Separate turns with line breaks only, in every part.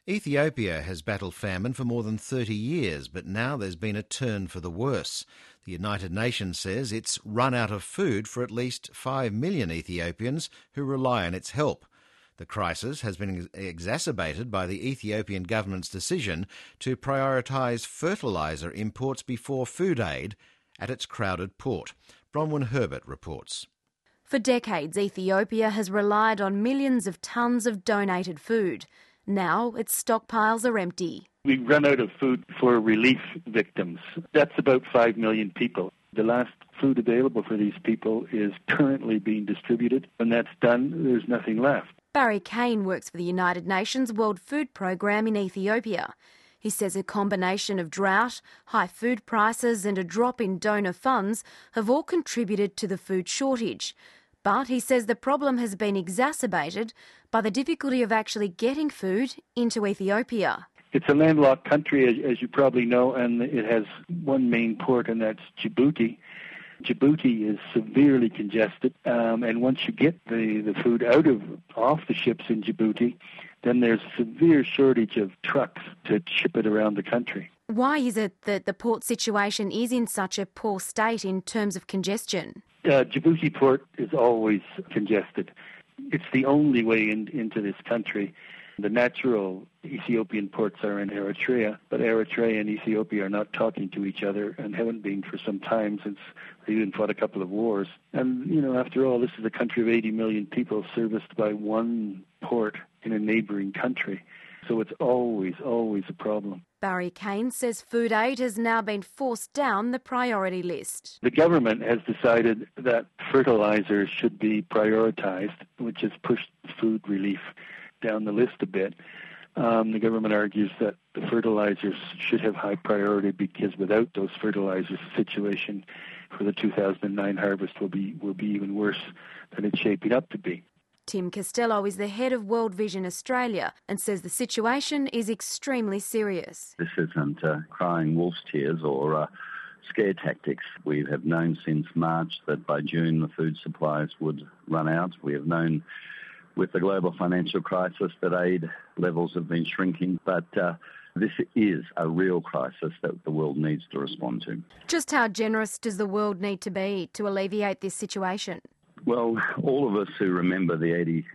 Ethiopia has battled famine for more than 30 years, but now there's been a turn for the worse. The United Nations says it's run out of food for at least 5 million Ethiopians who rely on its help. The crisis has been exacerbated by the Ethiopian government's decision to prioritise fertiliser imports before food aid at its crowded port. Bronwyn Herbert reports.
For decades, Ethiopia has relied on millions of tonnes of donated food. Now its stockpiles are empty.
We run out of food for relief victims. That's about 5 million people. The last food available for these people is currently being distributed. When that's done, there's nothing left.
Barry Kane works for the United Nations World Food Programme in Ethiopia. He says a combination of drought, high food prices and a drop in donor funds have all contributed to the food shortage. But he says the problem has been exacerbated by the difficulty of actually getting food into Ethiopia.
It's a landlocked country, as you probably know, and it has one main port, and that's Djibouti. Djibouti is severely congested, and once you get the food off the ships in Djibouti, then there's a severe shortage of trucks to ship it around the country.
Why is it that the port situation is in such a poor state in terms of congestion?
Djibouti port is always congested. It's the only way into this country. The natural Ethiopian ports are in Eritrea, but Eritrea and Ethiopia are not talking to each other and haven't been for some time, since they even fought a couple of wars. And, after all, this is a country of 80 million people serviced by one port in a neighbouring country. So it's always a problem.
Barry Kane says food aid has now been forced down the priority list.
The government has decided that fertilizer should be prioritised, which has pushed food relief down the list a bit. The government argues that the fertilizers should have high priority because without those fertilizers, the situation for the 2009 harvest will be even worse than it's shaping up to be.
Tim Costello is the head of World Vision Australia and says the situation is extremely serious.
This isn't crying wolf's tears or scare tactics. We have known since March that by June the food supplies would run out. We have known with the global financial crisis that aid levels have been shrinking, but this is a real crisis that the world needs to respond to.
Just how generous does the world need to be to alleviate this situation?
Well, all of us who remember the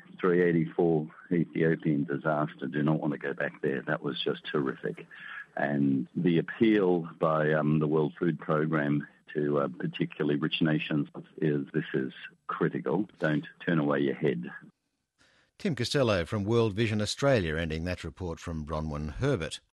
83-84 Ethiopian disaster do not want to go back there. That was just horrific. And the appeal by the World Food Programme to particularly rich nations is this is critical. Don't turn away your head.
Tim Costello from World Vision Australia, ending that report from Bronwyn Herbert.